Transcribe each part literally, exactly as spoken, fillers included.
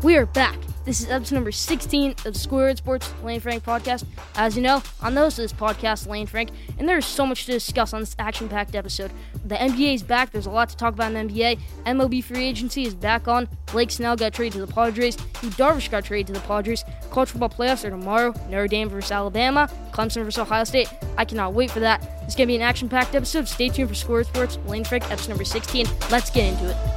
We are back. This is episode number sixteen of the Squared Sports Lane Frank podcast. As you know, I'm the host of this podcast, Lane Frank, and there's so much to discuss on this action-packed episode. The N B A is back. There's a lot to talk about in the N B A. M L B free agency is back on. Blake Snell got traded to the Padres. Yu Darvish got traded to the Padres. College football playoffs are tomorrow. Notre Dame versus Alabama. Clemson versus Ohio State. I cannot wait for that. It's going to be an action-packed episode. Stay tuned for Squared Sports Lane Frank, episode number sixteen. Let's get into it.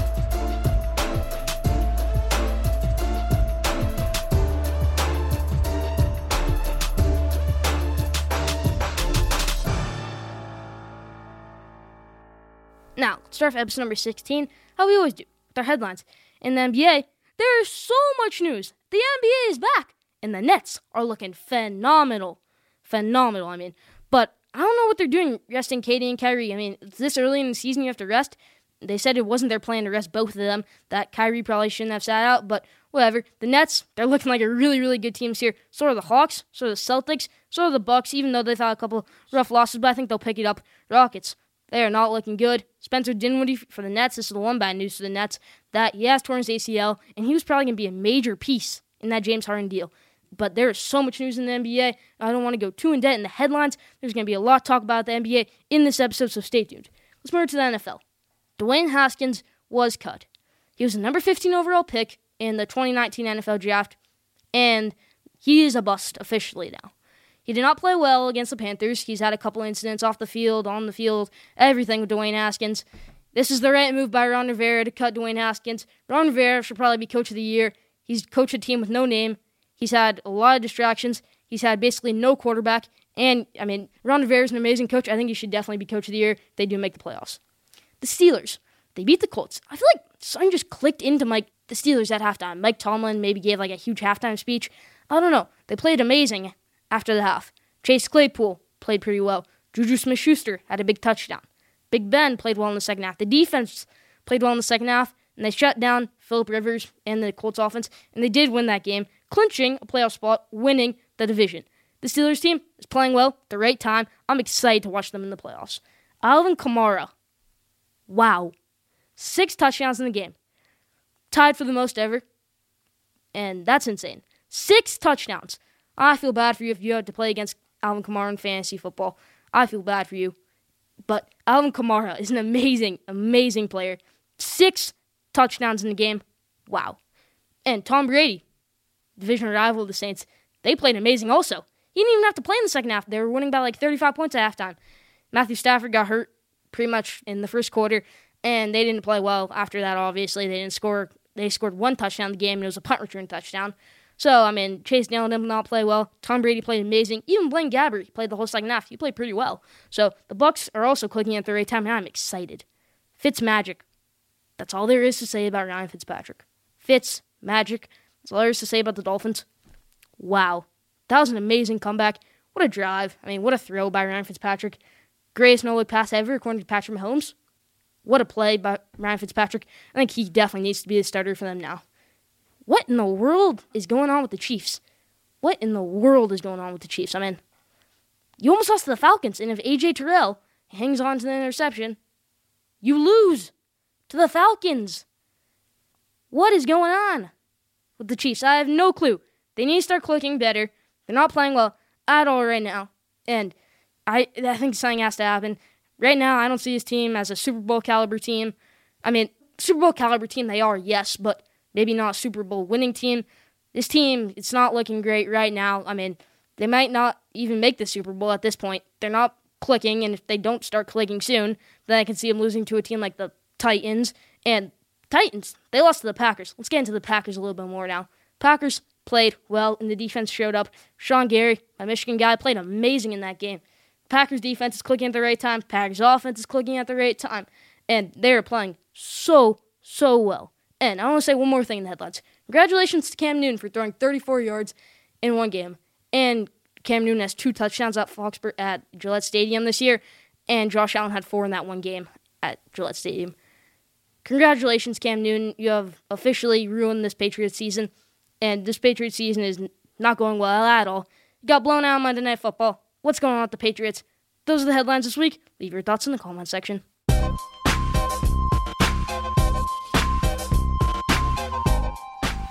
Now, let's start with episode number sixteen, how we always do, with our headlines. In the N B A, there is so much news. The N B A is back, and the Nets are looking phenomenal. Phenomenal, I mean. But I don't know what they're doing resting K D and Kyrie. I mean, it's this early in the season you have to rest. They said it wasn't their plan to rest both of them, that Kyrie probably shouldn't have sat out, but whatever. The Nets, they're looking like a really, really good team this year. So are the Hawks, so are the Celtics, so are the Bucks, even though they've had a couple rough losses, but I think they'll pick it up. Rockets, they are not looking good. Spencer Dinwiddie for the Nets. This is the one bad news for the Nets, that he has torn his A C L, and he was probably going to be a major piece in that James Harden deal. But there is so much news in the N B A. I don't want to go too in depth in the headlines. There's going to be a lot to talk about the N B A in this episode, so stay tuned. Let's move to the N F L. Dwayne Haskins was cut. He was the number fifteen overall pick in the twenty nineteen N F L draft, and he is a bust officially now. He did not play well against the Panthers. He's had a couple incidents off the field, on the field, everything with Dwayne Haskins. This is the right move by Ron Rivera to cut Dwayne Haskins. Ron Rivera should probably be coach of the year. He's coached a team with no name. He's had a lot of distractions. He's had basically no quarterback. And, I mean, Ron Rivera's an amazing coach. I think he should definitely be coach of the year if they do make the playoffs. The Steelers, they beat the Colts. I feel like something just clicked into Mike, the Steelers at halftime. Mike Tomlin maybe gave like a huge halftime speech. I don't know. They played amazing after the half. Chase Claypool played pretty well. Juju Smith-Schuster had a big touchdown. Big Ben played well in the second half. The defense played well in the second half, and they shut down Phillip Rivers and the Colts offense, and they did win that game, clinching a playoff spot, winning the division. The Steelers team is playing well at the right time. I'm excited to watch them in the playoffs. Alvin Kamara. Wow. Six touchdowns in the game. Tied for the most ever. And that's insane. Six touchdowns. I feel bad for you if you had to play against Alvin Kamara in fantasy football. I feel bad for you. But Alvin Kamara is an amazing, amazing player. Six touchdowns in the game. Wow. And Tom Brady, division rival of the Saints, they played amazing also. He didn't even have to play in the second half. They were winning by like thirty-five points at halftime. Matthew Stafford got hurt pretty much in the first quarter, and they didn't play well after that, obviously. They didn't score. They scored one touchdown in the game, and it was a punt return touchdown. So, I mean, Chase Daniel did not play well. Tom Brady played amazing. Even Blaine Gabbert played the whole second half. He played pretty well. So, the Bucs are also clicking at the right time, and I'm excited. Fitz magic. That's all there is to say about Ryan Fitzpatrick. Fitz magic. That's all there is to say about the Dolphins. Wow. That was an amazing comeback. What a drive. I mean, what a throw by Ryan Fitzpatrick. Greatest no-look pass ever, according to Patrick Mahomes. What a play by Ryan Fitzpatrick. I think he definitely needs to be the starter for them now. What in the world is going on with the Chiefs? What in the world is going on with the Chiefs? I mean, you almost lost to the Falcons, and if A J Terrell hangs on to the interception, you lose to the Falcons. What is going on with the Chiefs? I have no clue. They need to start clicking better. They're not playing well at all right now, and I, I think something has to happen. Right now, I don't see this team as a Super Bowl caliber team. I mean, Super Bowl caliber team they are, yes, but maybe not a Super Bowl winning team. This team, it's not looking great right now. I mean, they might not even make the Super Bowl at this point. They're not clicking, and if they don't start clicking soon, then I can see them losing to a team like the Titans. And Titans, they lost to the Packers. Let's get into the Packers a little bit more now. Packers played well, and the defense showed up. Sean Gary, my Michigan guy, played amazing in that game. Packers defense is clicking at the right time. Packers offense is clicking at the right time. And they are playing so, so well. And I want to say one more thing in the headlines. Congratulations to Cam Newton for throwing thirty-four yards in one game. And Cam Newton has two touchdowns at Foxborough at Gillette Stadium this year. And Josh Allen had four in that one game at Gillette Stadium. Congratulations, Cam Newton. You have officially ruined this Patriots season. And this Patriots season is not going well at all. You got blown out on Monday Night Football. What's going on with the Patriots? Those are the headlines this week. Leave your thoughts in the comment section. Now,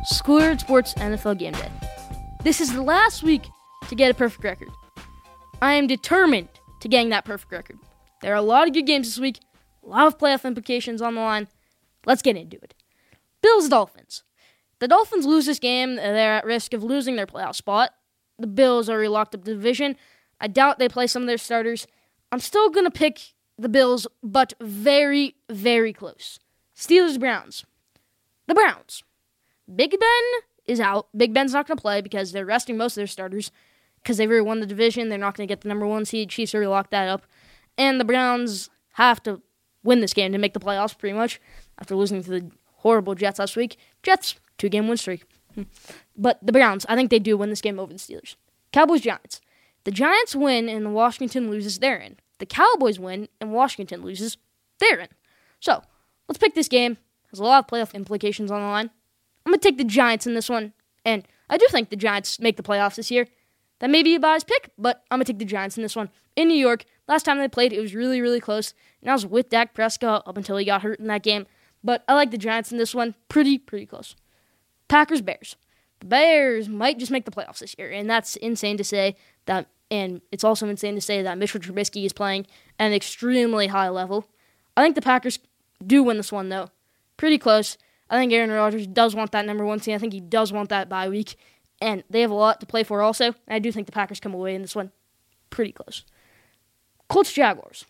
Squared Sports N F L Game Day. This is the last week to get a perfect record. I am determined to getting that perfect record. There are a lot of good games this week, a lot of playoff implications on the line. Let's get into it. Bills Dolphins. The Dolphins lose this game, they're at risk of losing their playoff spot. The Bills already locked up the division. I doubt they play some of their starters. I'm still going to pick the Bills, but very, very close. Steelers Browns. The Browns. Big Ben is out. Big Ben's not going to play because they're resting most of their starters because they've already won the division. They're not going to get the number one seed. Chiefs already locked that up. And the Browns have to win this game to make the playoffs pretty much after losing to the horrible Jets last week. Jets, two-game win streak. But the Browns, I think they do win this game over the Steelers. Cowboys Giants. The Giants win and Washington loses, they're in. The Cowboys win and Washington loses, they're in. So, let's pick this game. There's a lot of playoff implications on the line. I'm going to take the Giants in this one, and I do think the Giants make the playoffs this year. That may be a biased pick, but I'm going to take the Giants in this one. In New York, last time they played, it was really, really close, and I was with Dak Prescott up until he got hurt in that game. But I like the Giants in this one. Pretty, pretty close. Packers Bears. The Bears might just make the playoffs this year, and that's insane to say. That, and it's also insane to say that Mitchell Trubisky is playing at an extremely high level. I think the Packers do win this one, though. Pretty close. I think Aaron Rodgers does want that number one seed. I think he does want that bye week. And they have a lot to play for also. And I do think the Packers come away in this one pretty close. Colts Jaguars.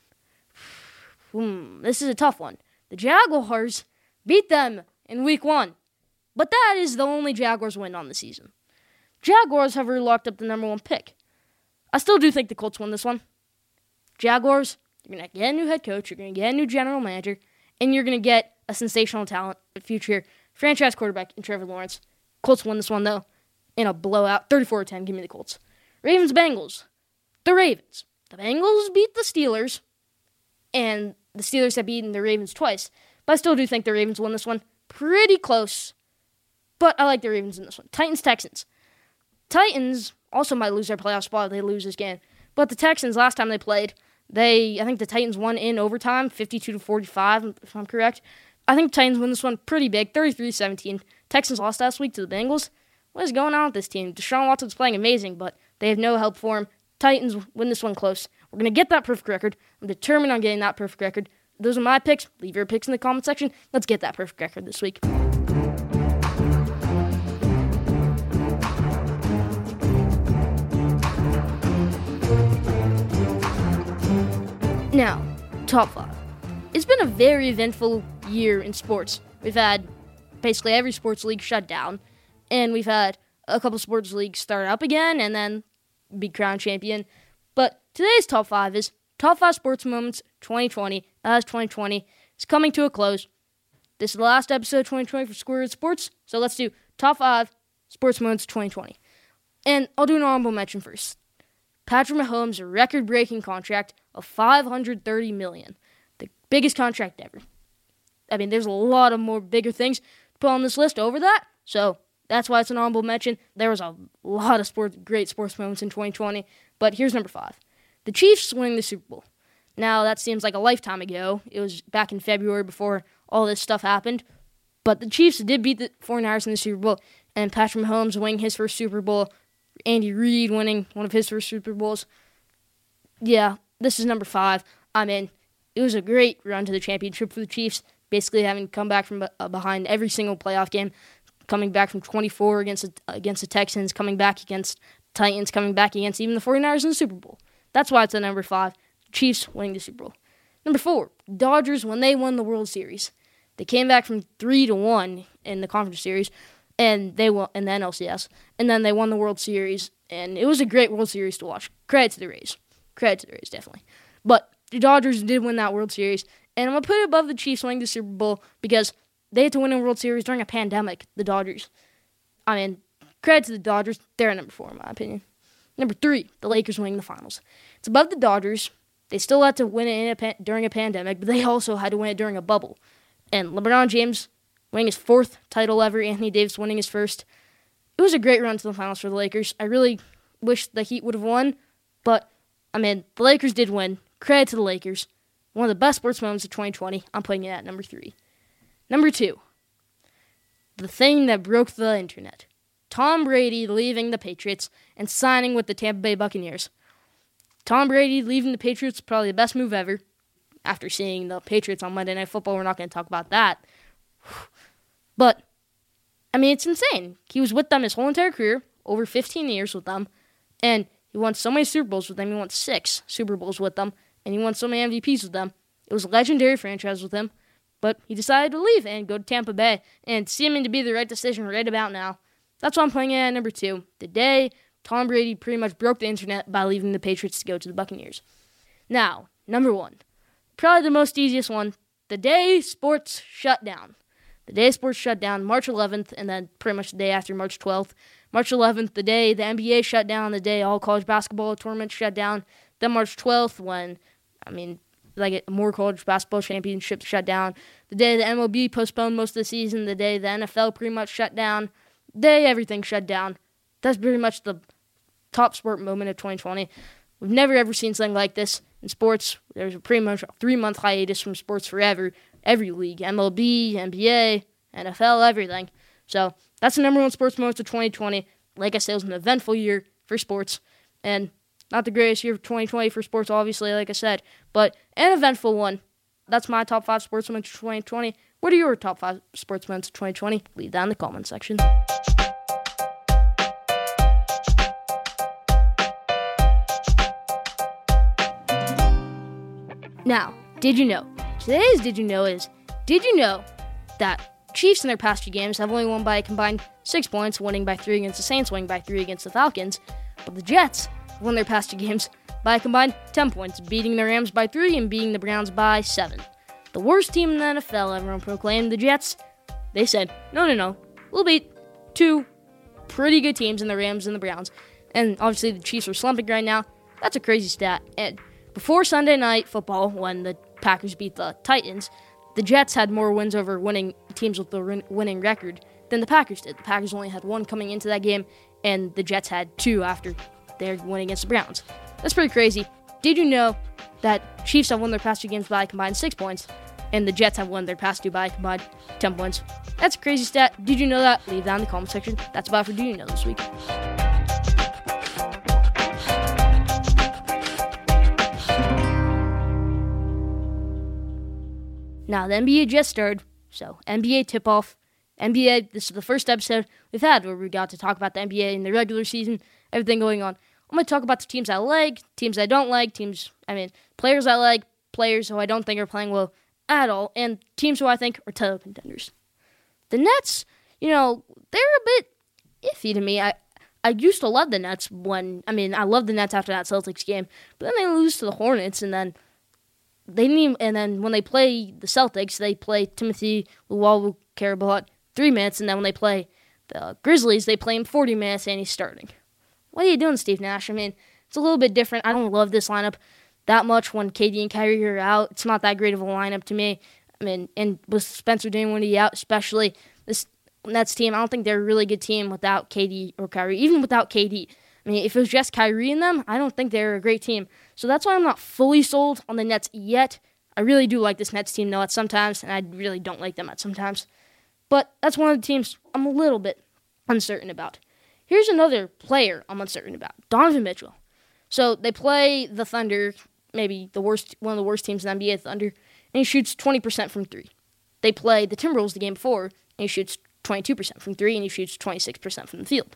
Hmm, this is a tough one. The Jaguars beat them in week one. But that is the only Jaguars win on the season. Jaguars have already locked up the number one pick. I still do think the Colts win this one. Jaguars, you're going to get a new head coach. You're going to get a new general manager. And you're going to get a sensational talent, a future franchise quarterback in Trevor Lawrence. Colts win this one, though, in a blowout. thirty-four to ten, give me the Colts. Ravens-Bengals. The Ravens. The Bengals beat the Steelers, and the Steelers have beaten the Ravens twice. But I still do think the Ravens win this one. Pretty close, but I like the Ravens in this one. Titans-Texans. Titans also might lose their playoff spot if they lose this game. But the Texans, last time they played, They, I think the Titans won in overtime, fifty-two to forty-five, if I'm correct. I think the Titans win this one pretty big, thirty-three to seventeen. Texans lost last week to the Bengals. What is going on with this team? Deshaun Watson's playing amazing, but they have no help for him. Titans win this one close. We're going to get that perfect record. I'm determined on getting that perfect record. Those are my picks. Leave your picks in the comment section. Let's get that perfect record this week. Now, top five. It's been a very eventful year in sports. We've had basically every sports league shut down, and we've had a couple sports leagues start up again and then be crowned champion. But today's top five is top five sports moments twenty twenty. As twenty twenty is coming to a close. This is the last episode of twenty twenty for Squared Sports, so let's do top five sports moments twenty twenty. And I'll do an honorable mention first. Patrick Mahomes' record-breaking contract of five hundred thirty million dollars. The biggest contract ever. I mean, there's a lot of more bigger things to put on this list over that, so that's why it's an honorable mention. There was a lot of sports, great sports moments in twenty twenty, but here's number five. The Chiefs winning the Super Bowl. Now, that seems like a lifetime ago. It was back in February before all this stuff happened, but the Chiefs did beat the forty-niners in the Super Bowl, and Patrick Mahomes winning his first Super Bowl, Andy Reid winning one of his first Super Bowls. Yeah, this is number five. I mean, it was a great run to the championship for the Chiefs, basically having come back from behind every single playoff game, coming back from twenty-four against the, against the Texans, coming back against Titans, coming back against even the forty-niners in the Super Bowl. That's why it's at number five. Chiefs winning the Super Bowl. Number four, Dodgers when they won the World Series. They came back from three to one in the Conference Series, and they won in the N L C S, and then they won the World Series, and it was a great World Series to watch. Credit to the Rays. Credit to the Rays, definitely. But the Dodgers did win that World Series, and I'm going to put it above the Chiefs winning the Super Bowl because they had to win a World Series during a pandemic, the Dodgers. I mean, credit to the Dodgers. They're at number four, in my opinion. Number three, the Lakers winning the finals. It's above the Dodgers. They still had to win it in a pan- during a pandemic, but they also had to win it during a bubble. And LeBron James winning his fourth title ever, Anthony Davis winning his first. It was a great run to the finals for the Lakers. I really wish the Heat would have won, but, I mean, the Lakers did win. Credit to the Lakers. One of the best sports moments of twenty twenty. I'm putting it at number three. Number two, the thing that broke the internet. Tom Brady leaving the Patriots and signing with the Tampa Bay Buccaneers. Tom Brady leaving the Patriots is probably the best move ever. After seeing the Patriots on Monday Night Football, we're not going to talk about that. But, I mean, it's insane. He was with them his whole entire career, over fifteen years with them, and he won so many Super Bowls with them. He won six Super Bowls with them, and he won so many M V Ps with them. It was a legendary franchise with him, but he decided to leave and go to Tampa Bay, and seeming to be the right decision right about now. That's why I'm playing it at number two. The day Tom Brady pretty much broke the internet by leaving the Patriots to go to the Buccaneers. Now, number one. Probably the most easiest one. The day sports shut down. The day sports shut down, March eleventh, and then pretty much the day after, March twelfth. March eleventh, the day the N B A shut down, the day all college basketball tournaments shut down. Then March twelfth, when, I mean, like more college basketball championships shut down. The day the M L B postponed most of the season. The day the N F L pretty much shut down. The day everything shut down. That's pretty much the top sport moment of twenty twenty. We've never ever seen something like this in sports. There's pretty much a three-month hiatus from sports forever. Every league, M L B, N B A, N F L, everything. So that's the number one sports moment of twenty twenty. Like I said, it was an eventful year for sports. And not the greatest year of twenty twenty for sports, obviously, like I said. But an eventful one. That's my top five sports moments of twenty twenty. What are your top five sports moments of twenty twenty? Leave that in the comment section. Now, did you know? Today's Did You Know is, did you know that Chiefs in their past few games have only won by a combined six points, winning by three against the Saints, winning by three against the Falcons, but the Jets won their past two games by a combined ten points, beating the Rams by three and beating the Browns by seven. The worst team in the N F L, everyone proclaimed, the Jets. They said, no, no, no, we'll beat two pretty good teams in the Rams and the Browns. And obviously the Chiefs are slumping right now. That's a crazy stat. And before Sunday Night Football, when the Packers beat the Titans, the Jets had more wins over winning teams with the winning record than the Packers did. The Packers only had one coming into that game, and the Jets had two after their win against the Browns. That's pretty crazy. Did you know that Chiefs have won their past two games by a combined six points, and the Jets have won their past two by a combined ten points? That's a crazy stat. Did you know that? Leave that in the comment section. That's about for Did You Know this week. Now, the N B A just started, so N B A tip-off. N B A, this is the first episode we've had where we got to talk about the N B A in the regular season, everything going on. I'm going to talk about the teams I like, teams I don't like, teams, I mean, players I like, players who I don't think are playing well at all, and teams who I think are title contenders. The Nets, you know, they're a bit iffy to me. I, I used to love the Nets when, I mean, I loved the Nets after that Celtics game, but then they lose to the Hornets, and then They need, and then when they play the Celtics, they play Timothy Luwawu-Cabarrot three minutes, and then when they play the Grizzlies, they play him forty minutes, and he's starting. What are you doing, Steve Nash? I mean, it's a little bit different. I don't love this lineup that much when K D and Kyrie are out. It's not that great of a lineup to me. I mean, and with Spencer Dinwiddie out, especially this Nets team, I don't think they're a really good team without K D or Kyrie, even without K D. I mean, if it was just Kyrie in them, I don't think they're a great team. So that's why I'm not fully sold on the Nets yet. I really do like this Nets team, though, at sometimes, and I really don't like them at sometimes. But that's one of the teams I'm a little bit uncertain about. Here's another player I'm uncertain about, Donovan Mitchell. So they play the Thunder, maybe the worst, one of the worst teams in the N B A, Thunder, and he shoots twenty percent from three. They play the Timberwolves the game before, and he shoots twenty-two percent from three, and he shoots twenty-six percent from the field.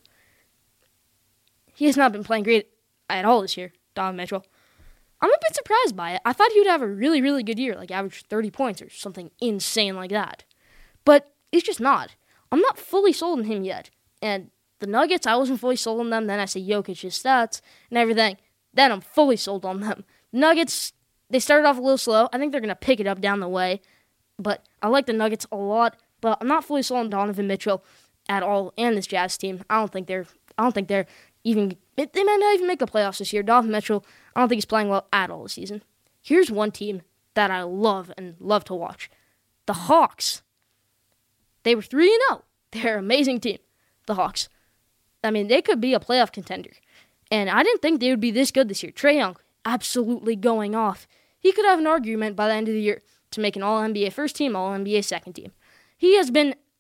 He has not been playing great at all this year, Donovan Mitchell. I'm a bit surprised by it. I thought he would have a really, really good year, like average thirty points or something insane like that. But he's just not. I'm not fully sold on him yet. And the Nuggets, I wasn't fully sold on them. Then I see Jokic's stats and everything. Then I'm fully sold on them. Nuggets, they started off a little slow. I think they're going to pick it up down the way. But I like the Nuggets a lot. But I'm not fully sold on Donovan Mitchell at all and this Jazz team. I don't think they're, I don't think they're even, they might not even make the playoffs this year. Donovan Mitchell, I don't think he's playing well at all this season. Here's one team that I love and love to watch. The Hawks. They were three and oh. They're an amazing team, the Hawks. I mean, they could be a playoff contender. And I didn't think they would be this good this year. Trae Young, absolutely going off. He could have an argument by the end of the year to make an All N B A first team, All N B A second team. He has been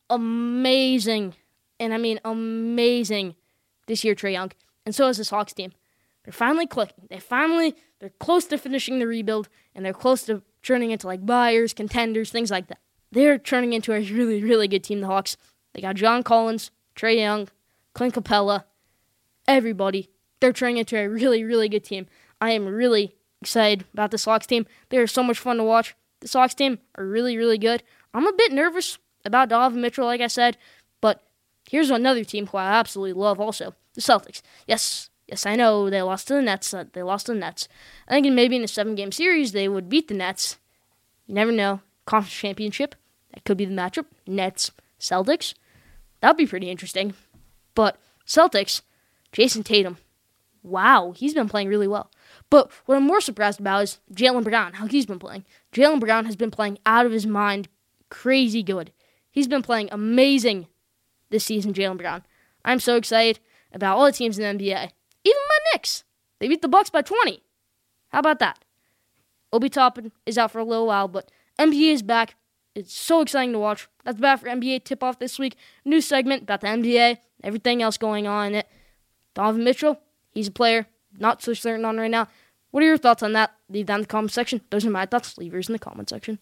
amazing, and I mean amazing this year, Trae Young. And so is this Hawks team. They're finally clicking. They finally, they're close to finishing the rebuild, and they're close to turning into like buyers, contenders, things like that. They're turning into a really, really good team, the Hawks. They got John Collins, Trae Young, Clint Capella, everybody. They're turning into a really, really good team. I am really excited about this Hawks team. They're so much fun to watch. This Hawks team are really, really good. I'm a bit nervous about Donovan Mitchell, like I said, but here's another team who I absolutely love also, the Celtics. Yes, yes, I know they lost to the Nets. Uh, they lost to the Nets. I think maybe in a seven-game series they would beat the Nets. You never know. Conference championship, that could be the matchup. Nets, Celtics. That would be pretty interesting. But Celtics, Jason Tatum, wow, he's been playing really well. But what I'm more surprised about is Jaylen Brown, how he's been playing. Jaylen Brown has been playing out of his mind, crazy good. He's been playing amazing this season, Jaylen Brown. I'm so excited about all the teams in the N B A. Even my Knicks. They beat the Bucks by twenty. How about that? Obi Toppin is out for a little while, but N B A is back. It's so exciting to watch. That's about for N B A Tip-Off this week. New segment about the N B A, everything else going on in it. Donovan Mitchell, he's a player. Not so certain on right now. What are your thoughts on that? Leave that in the comment section. Those are my thoughts. Leave yours in the comment section.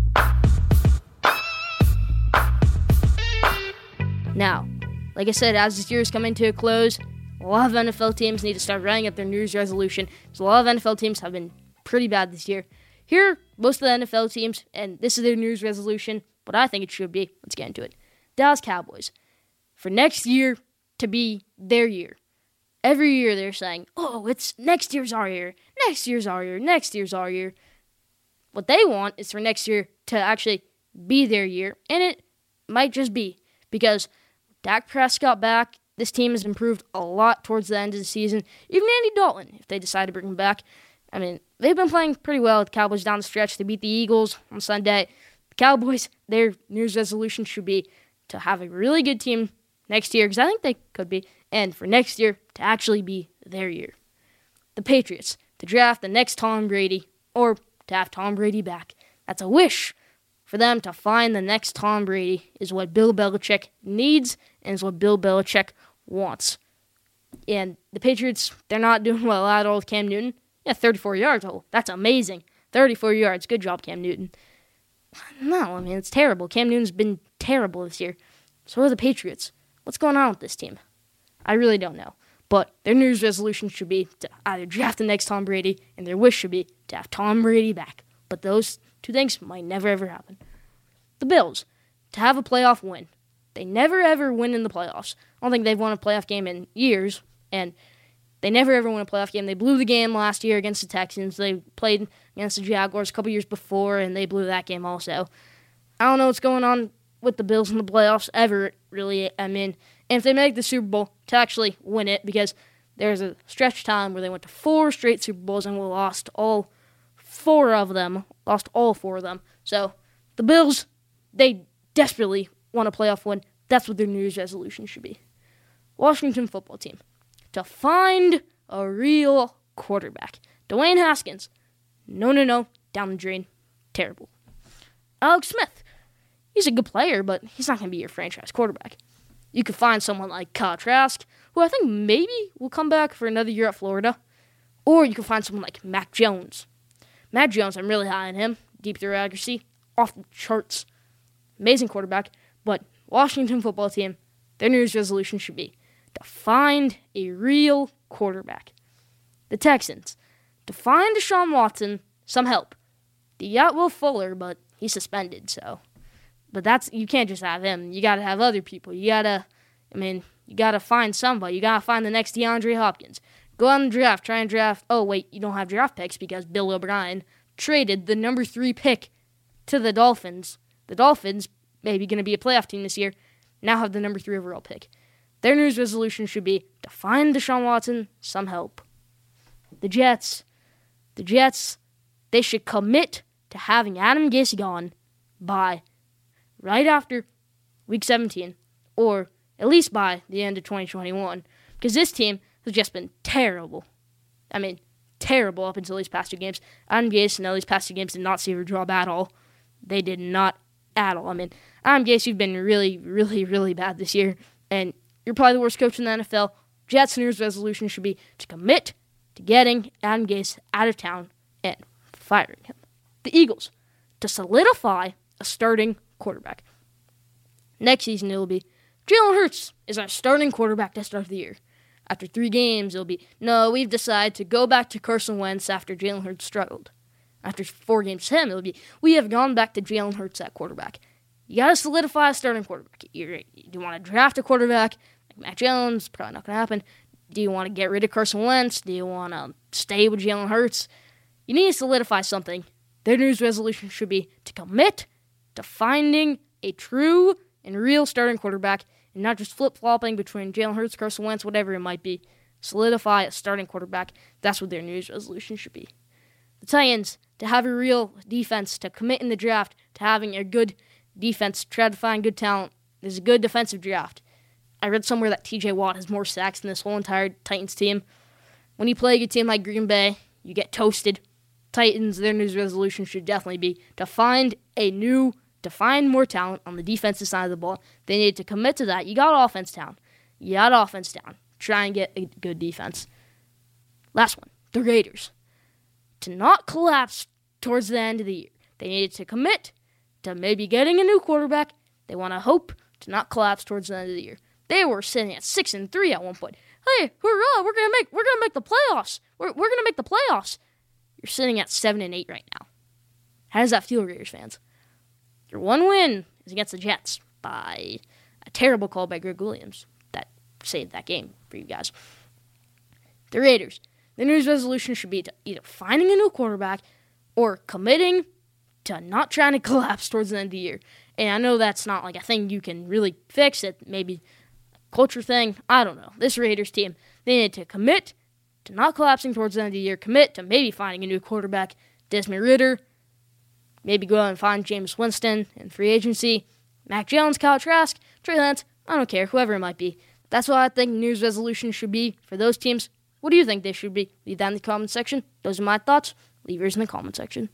Now, like I said, as this year is coming to a close, a lot of N F L teams need to start writing up their New Year's resolution. So a lot of N F L teams have been pretty bad this year. Here are most of the N F L teams, and this is their New Year's resolution, what I think it should be. Let's get into it. Dallas Cowboys. For next year to be their year. Every year they're saying, oh, it's next year's our year, next year's our year, next year's our year. What they want is for next year to actually be their year, and it might just be because Dak Prescott back, this team has improved a lot towards the end of the season. Even Andy Dalton, if they decide to bring him back. I mean, they've been playing pretty well with the Cowboys down the stretch. They beat the Eagles on Sunday. The Cowboys, their New Year's resolution should be to have a really good team next year, because I think they could be, and for next year to actually be their year. The Patriots, to draft the next Tom Brady, or to have Tom Brady back. That's a wish for them to find the next Tom Brady is what Bill Belichick needs and is what Bill Belichick wants. And the Patriots, they're not doing well at all with Cam Newton. Yeah, thirty-four yards. Oh, that's amazing. thirty-four yards. Good job, Cam Newton. No, I mean, it's terrible. Cam Newton's been terrible this year. So are the Patriots. What's going on with this team? I really don't know. But their New Year's resolution should be to either draft the next Tom Brady, and their wish should be to have Tom Brady back. But those two things might never, ever happen. The Bills, to have a playoff win. They never, ever win in the playoffs. I don't think they've won a playoff game in years, and they never, ever win a playoff game. They blew the game last year against the Texans. They played against the Jaguars a couple years before, and they blew that game also. I don't know what's going on with the Bills in the playoffs ever, really. I mean, and if they make the Super Bowl, to actually win it, because there's a stretch time where they went to four straight Super Bowls and we lost all four of them. Lost all four of them. So, the Bills, they desperately want a playoff win. That's what their New Year's resolution should be. Washington football team, to find a real quarterback. Dwayne Haskins, no, no, no, down the drain. Terrible. Alex Smith, he's a good player, but he's not going to be your franchise quarterback. You could find someone like Kyle Trask, who I think maybe will come back for another year at Florida. Or you could find someone like Mac Jones. Mac Jones, I'm really high on him. Deep throw accuracy, off the charts. Amazing quarterback. But Washington football team, their New Year's resolution should be to find a real quarterback. The Texans, to find Deshaun Watson some help. You got Will Fuller, but he's suspended, so... But that's, you can't just have him. You got to have other people. You got to, I mean, you got to find somebody. You got to find the next DeAndre Hopkins. Go out and draft. Try and draft. Oh, wait, you don't have draft picks because Bill O'Brien traded the number three pick to the Dolphins. The Dolphins, maybe going to be a playoff team this year, now have the number three overall pick. Their New Year's resolution should be to find Deshaun Watson some help. The Jets. The Jets, they should commit to having Adam Gase gone by right after week seventeen, or at least by the end of twenty twenty-one, because this team has just been terrible. I mean, terrible up until these past two games. Adam Gase, no, these past two games did not see a draw at all. They did not at all. I mean, Adam Gase, you've been really, really, really bad this year, and you're probably the worst coach in the N F L. Jets' New Year's resolution should be to commit to getting Adam Gase out of town and firing him. The Eagles, to solidify a starting quarterback. Next season, it will be Jalen Hurts is our starting quarterback to start the year. After three games, it'll be, no, we've decided to go back to Carson Wentz after Jalen Hurts struggled. After four games to him, it'll be, we have gone back to Jalen Hurts at quarterback. You got to solidify a starting quarterback. You're, do you want to draft a quarterback like Mac Jones? Probably not going to happen. Do you want to get rid of Carson Wentz? Do you want to stay with Jalen Hurts? You need to solidify something. Their New Year's resolution should be to commit to finding a true and real starting quarterback and not just flip-flopping between Jalen Hurts, Carson Wentz, whatever it might be. Solidify a starting quarterback. That's what their New Year's resolution should be. The Titans, to have a real defense, to commit in the draft, to having a good defense, try to find good talent. There's a good defensive draft. I read somewhere that T J Watt has more sacks than this whole entire Titans team. When you play a good team like Green Bay, you get toasted. Titans, their New Year's resolution should definitely be to find a new, to find more talent on the defensive side of the ball. They need to commit to that. You got offense down. You got offense down. Try and get a good defense. Last one, the Raiders. To not collapse towards the end of the year. They needed to commit to maybe getting a new quarterback. They want to hope to not collapse towards the end of the year. They were sitting at six and three at one point. Hey, hurrah! We're gonna make we're gonna make the playoffs. We're we're gonna make the playoffs. You're sitting at seven and eight right now. How does that feel, Raiders fans? Your one win is against the Jets by a terrible call by Greg Williams that saved that game for you guys. The Raiders. The New Year's resolution should be to either finding a new quarterback or committing to not trying to collapse towards the end of the year. And I know that's not like a thing you can really fix. It maybe a culture thing. I don't know. This Raiders team, they need to commit to not collapsing towards the end of the year. Commit to maybe finding a new quarterback. Desmond Ridder. Maybe go out and find Jameis Winston in free agency. Mac Jones, Kyle Trask, Trey Lance. I don't care. Whoever it might be. That's what I think New Year's resolution should be for those teams. What do you think they should be? Leave that in the comment section. Those are my thoughts. Leave yours in the comment section.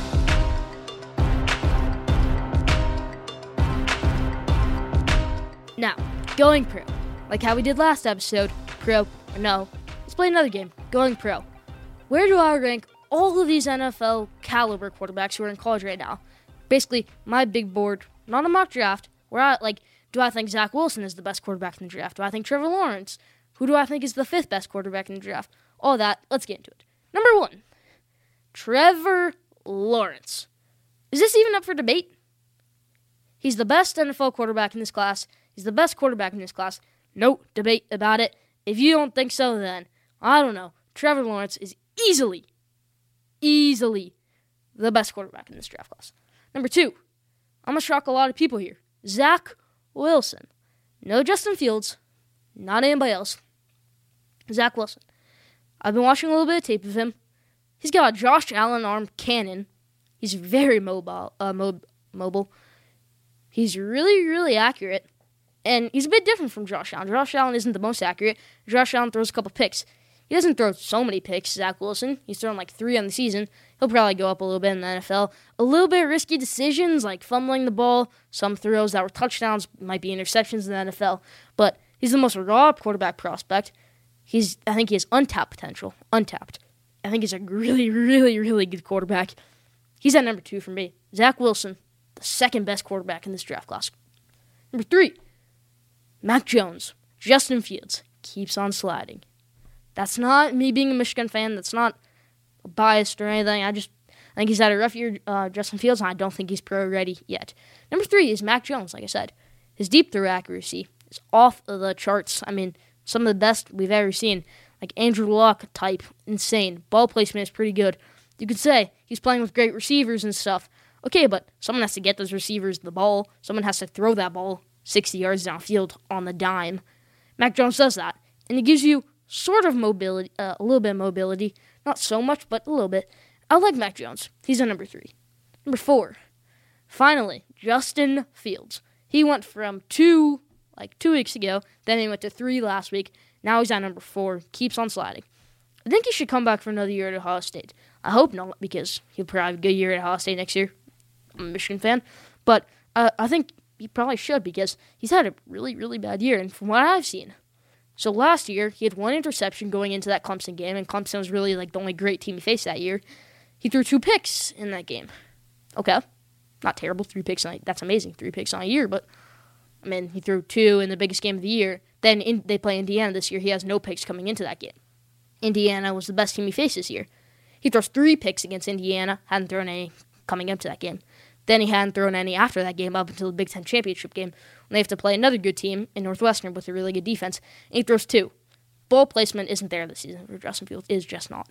Now, going pro. Like how we did last episode, pro or no, let's play another game, going pro. Where do I rank all of these N F L caliber quarterbacks who are in college right now? Basically, my big board, not a mock draft, where I, like, do I think Zach Wilson is the best quarterback in the draft? Do I think Trevor Lawrence? Who do I think is the fifth best quarterback in the draft? All that, let's get into it. Number one, Trevor Lawrence. Is this even up for debate? He's the best N F L quarterback in this class. He's the best quarterback in this class. No debate about it. If you don't think so, then I don't know. Trevor Lawrence is easily, easily the best quarterback in this draft class. Number two, I'm going to shock a lot of people here. Zach Wilson. No Justin Fields. Not anybody else. Zach Wilson. I've been watching a little bit of tape of him. He's got a Josh Allen arm cannon. He's very mobile. Uh, mob- mobile. He's really, really accurate. And he's a bit different from Josh Allen. Josh Allen isn't the most accurate. Josh Allen throws a couple picks. He doesn't throw so many picks, Zach Wilson. He's thrown like three on the season. He'll probably go up a little bit in the N F L. A little bit of risky decisions, like fumbling the ball. Some throws that were touchdowns might be interceptions in the N F L. But he's the most raw quarterback prospect. He's, I think he has untapped potential. Untapped. I think he's a really, really, really good quarterback. He's at number two for me. Zach Wilson, the second best quarterback in this draft class. Number three, Mac Jones. Justin Fields keeps on sliding. That's not me being a Michigan fan. That's not biased or anything. I just I think he's had a rough year, uh, Justin Fields, and I don't think he's pro-ready yet. Number three is Mac Jones, like I said. His deep throw accuracy is off of the charts. I mean, some of the best we've ever seen. Like Andrew Luck type, insane. Ball placement is pretty good. You could say he's playing with great receivers and stuff. Okay, but someone has to get those receivers the ball. Someone has to throw that ball sixty yards downfield on the dime. Mac Jones does that, and it gives you sort of mobility, uh, a little bit of mobility. Not so much, but a little bit. I like Mac Jones. He's at number three. Number four, finally, Justin Fields. He went from two, like two weeks ago, then he went to three last week. Now he's at number four. Keeps on sliding. I think he should come back for another year at Ohio State. I hope not, because he'll probably have a good year at Ohio State next year. I'm a Michigan fan. But Uh, I think he probably should because he's had a really, really bad year, and from what I've seen. So last year, he had one interception going into that Clemson game, and Clemson was really like the only great team he faced that year. He threw two picks in that game. Okay, not terrible. Three picks, on, that's amazing. Three picks on a year, but I mean, he threw two in the biggest game of the year. Then in, they play Indiana this year. He has no picks coming into that game. Indiana was the best team he faced this year. He throws three picks against Indiana, hadn't thrown any coming into that game. Then he hadn't thrown any after that game up until the Big Ten championship game when they have to play another good team in Northwestern with a really good defense. And he throws two. Ball placement isn't there this season for Justin Fields. Is just not.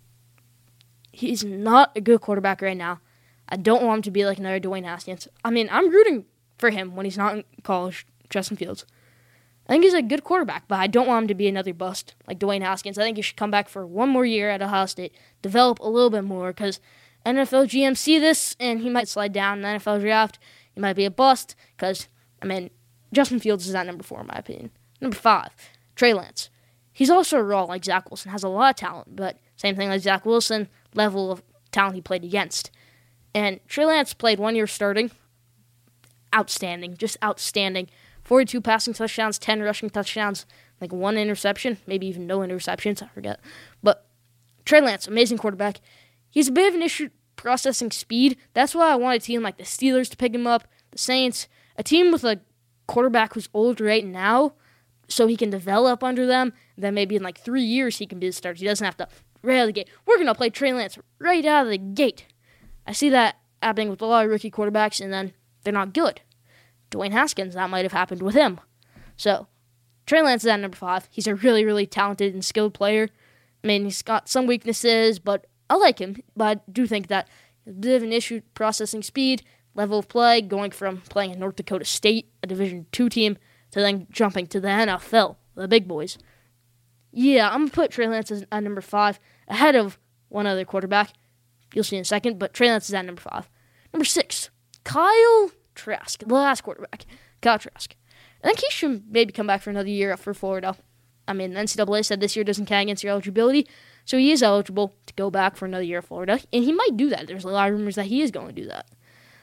He's not a good quarterback right now. I don't want him to be like another Dwayne Haskins. I mean, I'm rooting for him when he's not in college, Justin Fields. I think he's a good quarterback, but I don't want him to be another bust like Dwayne Haskins. I think he should come back for one more year at Ohio State, develop a little bit more, because N F L G Ms see this, and he might slide down in the N F L draft. He might be a bust, because, I mean, Justin Fields is at number four, in my opinion. Number five, Trey Lance. He's also raw like Zach Wilson, has a lot of talent, but same thing like Zach Wilson, level of talent he played against. And Trey Lance played one year starting. Outstanding, just outstanding. forty-two passing touchdowns, ten rushing touchdowns, like one interception, maybe even no interceptions, I forget. But Trey Lance, amazing quarterback. He's a bit of an issue processing speed. That's why I want a team like the Steelers to pick him up, the Saints, a team with a quarterback who's old right now, so he can develop under them. Then maybe in like three years he can be the starter. He doesn't have to right out of the gate. We're going to play Trey Lance right out of the gate. I see that happening with a lot of rookie quarterbacks, and then they're not good. Dwayne Haskins, that might have happened with him. So, Trey Lance is at number five. He's a really, really talented and skilled player. I mean, he's got some weaknesses, but I like him. But I do think that a bit of an issue processing speed, level of play, going from playing at North Dakota State, a Division two team, to then jumping to the N F L, the big boys. Yeah, I'm going to put Trey Lance at number five, ahead of one other quarterback. You'll see in a second, but Trey Lance is at number five. Number six, Kyle Trask, the last quarterback, Kyle Trask. I think he should maybe come back for another year for Florida. I mean, the N C double A said this year doesn't count against your eligibility, so he is eligible to go back for another year at Florida, and he might do that. There's a lot of rumors that he is going to do that.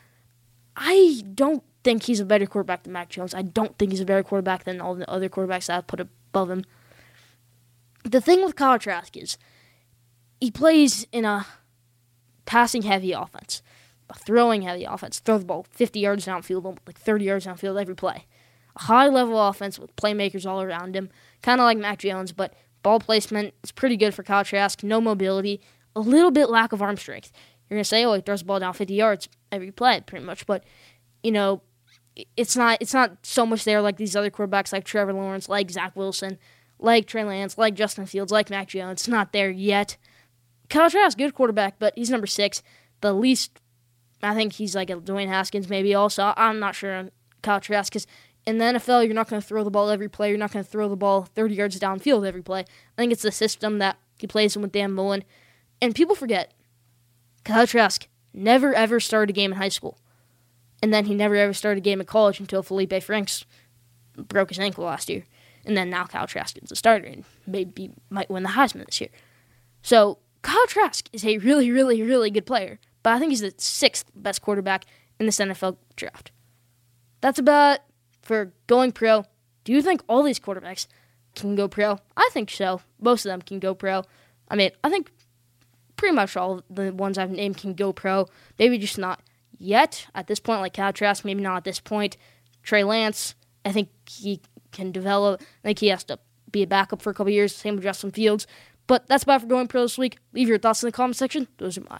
I don't think he's a better quarterback than Mac Jones. I don't think he's a better quarterback than all the other quarterbacks that I've put above him. The thing with Kyle Trask is he plays in a passing-heavy offense, a throwing-heavy offense. Throw the ball fifty yards downfield, like thirty yards downfield every play. A high-level offense with playmakers all around him, kind of like Mac Jones, but ball placement is pretty good for Kyle Trask. No mobility, a little bit lack of arm strength. You're going to say, oh, he throws the ball down fifty yards every play, pretty much. But, you know, it's not it's not so much there like these other quarterbacks like Trevor Lawrence, like Zach Wilson, like Trey Lance, like Justin Fields, like Mac Jones. It's not there yet. Kyle Trask, good quarterback, but he's number six. The least, I think he's like a Dwayne Haskins maybe also. I'm not sure on Kyle Trask because in the N F L, you're not going to throw the ball every play. You're not going to throw the ball thirty yards downfield every play. I think it's the system that he plays in with Dan Mullen. And people forget, Kyle Trask never, ever started a game in high school. And then he never, ever started a game in college until Felipe Franks broke his ankle last year. And then now Kyle Trask is a starter and maybe might win the Heisman this year. So Kyle Trask is a really, really, really good player. But I think he's the sixth best quarterback in this N F L draft. That's about for going pro. Do you think all these quarterbacks can go pro? I think so. Most of them can go pro. I mean, I think pretty much all the ones I've named can go pro. Maybe just not yet at this point, like Kyle Trask, maybe not at this point. Trey Lance, I think he can develop. I think he has to be a backup for a couple years. Same with Justin Fields. But that's about for going pro this week. Leave your thoughts in the comment section. Those are mine.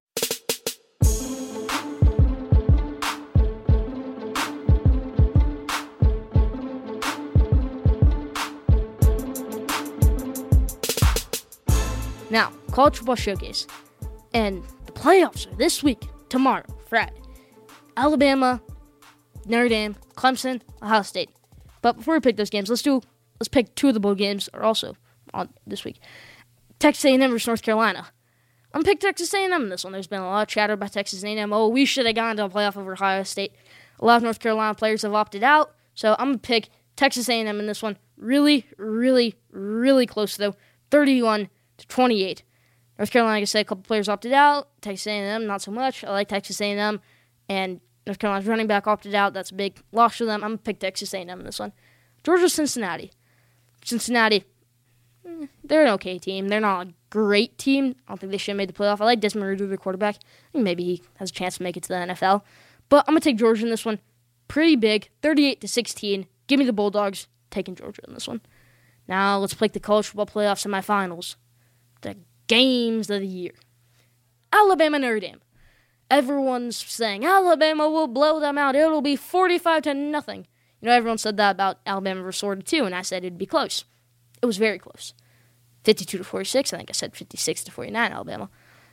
Now, College Football Showcase. And the playoffs are this week, tomorrow, Friday. Alabama, Notre Dame, Clemson, Ohio State. But before we pick those games, let's do let's pick two of the bowl games are also on this week. Texas A and M versus North Carolina. I'm going to pick Texas A and M in this one. There's been a lot of chatter about Texas A and M. Oh, we should have gone to a playoff over Ohio State. A lot of North Carolina players have opted out, so I'm going to pick Texas A and M in this one. Really, really, really close, though. thirty-one to twenty-eight. North Carolina, like I said, a couple players opted out. Texas A and M, not so much. I like Texas A and M. And North Carolina's running back opted out. That's a big loss for them. I'm going to pick Texas A and M in this one. Georgia, Cincinnati. Cincinnati, eh, they're an okay team. They're not a great team. I don't think they should have made the playoff. I like Desmond Ridder, their quarterback. I think maybe he has a chance to make it to the N F L. But I'm going to take Georgia in this one. Pretty big, thirty-eight to sixteen. Give me the Bulldogs. Taking Georgia in this one. Now let's play the college football playoff semifinals. The games of the year. Alabama, Notre Dame. Everyone's saying Alabama will blow them out. It'll be forty-five to nothing. You know, everyone said that about Alabama versus Florida too, and I said it'd be close. It was very close. fifty-two to forty-six. I think I said fifty-six to forty-nine, Alabama.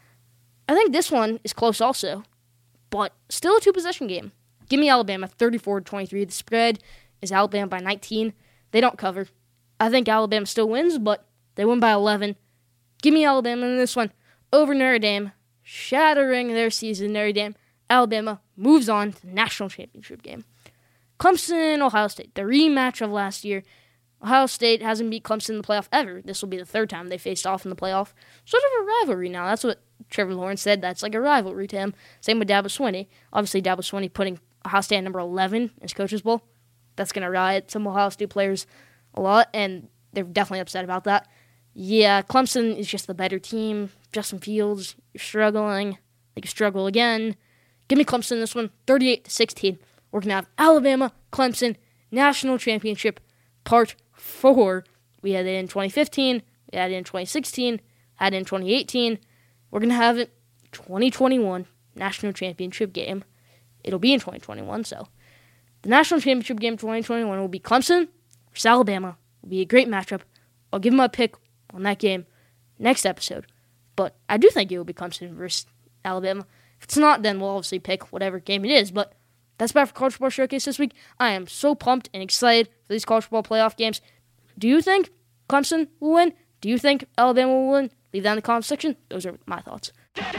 I think this one is close also, but still a two-possession game. Give me Alabama, thirty-four to twenty-three. The spread is Alabama by nineteen. They don't cover. I think Alabama still wins, but they win by eleven. Give me Alabama in this one over Notre Dame, shattering their season. Notre Dame, Alabama moves on to the national championship game. Clemson, Ohio State, the rematch of last year. Ohio State hasn't beat Clemson in the playoff ever. This will be the third time they faced off in the playoff. Sort of a rivalry now. That's what Trevor Lawrence said. That's like a rivalry to him. Same with Dabo Swinney. Obviously, Dabo Swinney putting Ohio State at number eleven in his coach's bowl. That's going to riot some Ohio State players a lot, and they're definitely upset about that. Yeah, Clemson is just the better team. Justin Fields, you're struggling. They can struggle again. Give me Clemson in this one, thirty-eight to sixteen. We're going to have Alabama, Clemson, National Championship, Part four. We had it in twenty fifteen. We had it in twenty sixteen. Had it in twenty eighteen. We're going to have it twenty twenty-one National Championship game. It'll be in twenty twenty-one, so the National Championship game twenty twenty-one will be Clemson versus Alabama. It'll be a great matchup. I'll give my pick on that game next episode. But I do think it will be Clemson versus Alabama. If it's not, then we'll obviously pick whatever game it is. But that's about for College Football Showcase this week. I am so pumped and excited for these college football playoff games. Do you think Clemson will win? Do you think Alabama will win? Leave that in the comment section. Those are my thoughts.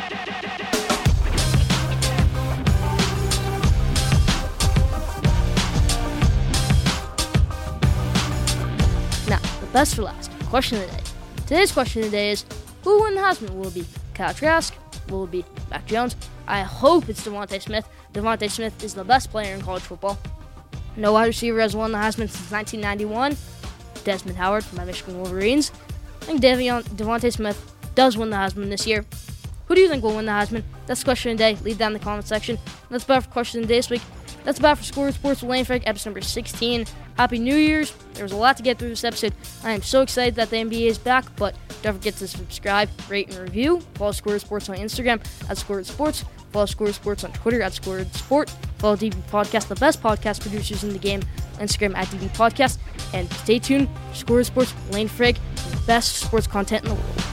Now, the best for last. Question of the day. Today's question of the day is, who will win the Heisman? Will it be Kyle Trask? Will it be Mac Jones? I hope it's Devontae Smith. Devontae Smith is the best player in college football. No wide receiver has won the Heisman since nineteen ninety-one. Desmond Howard from my Michigan Wolverines. I think Devion, Devontae Smith does win the Heisman this year. Who do you think will win the Heisman? That's the question of the day. Leave that in the comment section. That's about for question of the day this week. That's about for Score Sports with Lane Frank, episode number sixteen. Happy New Year's. There was a lot to get through this episode. I am so excited that the N B A is back, but don't forget to subscribe, rate, and review. Follow Score Sports on Instagram at Score Sports. Follow Score Sports on Twitter at Score Sport. Follow D B Podcast, the best podcast producers in the game, on Instagram at D B Podcast. And stay tuned for Score Sports with Lane Frank, the best sports content in the world.